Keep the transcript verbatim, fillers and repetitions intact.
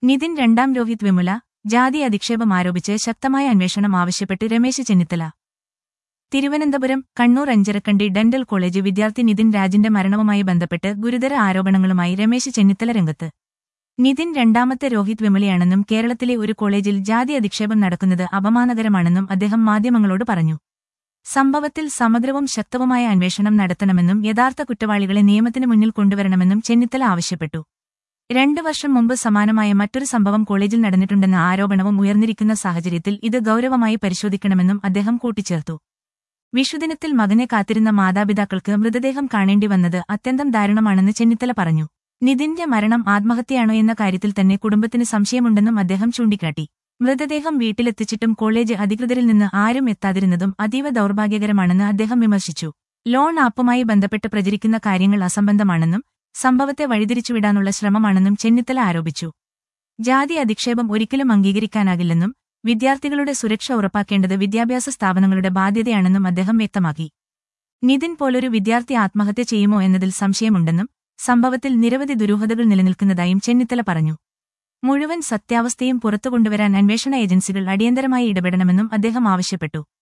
നിതിൻ രണ്ടാം രോഹിത് വിമുല ജാതി അധിക്ഷേപം ആരോപിച്ച് ശക്തമായ അന്വേഷണം ആവശ്യപ്പെട്ട് രമേശ് ചെന്നിത്തല. തിരുവനന്തപുരം കണ്ണൂർ അഞ്ചരക്കണ്ടി ഡെന്റൽ കോളേജ് വിദ്യാർത്ഥി നിതിൻ രാജിന്റെ മരണവുമായി ബന്ധപ്പെട്ട് ഗുരുതര ആരോപണങ്ങളുമായി രമേശ് ചെന്നിത്തല രംഗത്ത്. നിതിൻ രണ്ടാമത്തെ രോഹിത് വിമുലയാണെന്നും കേരളത്തിലെ ഒരു കോളേജിൽ ജാതി അധിക്ഷേപം നടക്കുന്നത് അപമാനകരമാണെന്നും അദ്ദേഹം മാധ്യമങ്ങളോട് പറഞ്ഞു. സംഭവത്തിൽ സമഗ്രവും ശക്തവുമായ അന്വേഷണം നടത്തണമെന്നും യഥാർത്ഥ കുറ്റവാളികളെ നിയമത്തിന് മുന്നിൽ കൊണ്ടുവരണമെന്നും ചെന്നിത്തല ആവശ്യപ്പെട്ടു. രണ്ടു വർഷം മുമ്പ് സമാനമായ മറ്റൊരു സംഭവം കോളേജിൽ നടന്നിട്ടുണ്ടെന്ന ആരോപണവും ഉയർന്നിരിക്കുന്ന സാഹചര്യത്തിൽ ഇത് ഗൌരവമായി പരിശോധിക്കണമെന്നും അദ്ദേഹം കൂട്ടിച്ചേർത്തു. വിഷുദിനത്തിൽ മകനെ കാത്തിരുന്ന മാതാപിതാക്കൾക്ക് മൃതദേഹം കാണേണ്ടി വന്നത് അത്യന്തം ദാരുണമാണെന്ന് ചെന്നിത്തല പറഞ്ഞു. നിതിന്റെ മരണം ആത്മഹത്യയാണോ എന്ന കാര്യത്തിൽ തന്നെ കുടുംബത്തിന് സംശയമുണ്ടെന്നും അദ്ദേഹം ചൂണ്ടിക്കാട്ടി. മൃതദേഹം വീട്ടിലെത്തിച്ചിട്ടും കോളേജ് അധികൃതരിൽ നിന്ന് ആരും എത്താതിരുന്നതും അതീവ ദൗർഭാഗ്യകരമാണെന്ന് അദ്ദേഹം വിമർശിച്ചു. ലോൺ ആപ്പുമായി ബന്ധപ്പെട്ട് പ്രചരിക്കുന്ന കാര്യങ്ങൾ അസംബന്ധമാണെന്നും സംഭവത്തെ വഴിതിരിച്ചുവിടാനുള്ള ശ്രമമാണെന്നും ചെന്നിത്തല ആരോപിച്ചു. ജാതി അധിക്ഷേപം ഒരിക്കലും അംഗീകരിക്കാനാകില്ലെന്നും വിദ്യാർത്ഥികളുടെ സുരക്ഷ ഉറപ്പാക്കേണ്ടത് വിദ്യാഭ്യാസ സ്ഥാപനങ്ങളുടെ ബാധ്യതയാണെന്നും അദ്ദേഹം വ്യക്തമാക്കി. നിതിൻ പോലൊരു വിദ്യാർത്ഥി ആത്മഹത്യ ചെയ്യുമോ എന്നതിൽ സംശയമുണ്ടെന്നും സംഭവത്തിൽ നിരവധി ദുരൂഹതകൾ നിലനിൽക്കുന്നതായും ചെന്നിത്തല പറഞ്ഞു. മുഴുവൻ സത്യാവസ്ഥയും പുറത്തുകൊണ്ടുവരാൻ അന്വേഷണ ഏജൻസികൾ അടിയന്തരമായി ഇടപെടണമെന്നും അദ്ദേഹം ആവശ്യപ്പെട്ടു.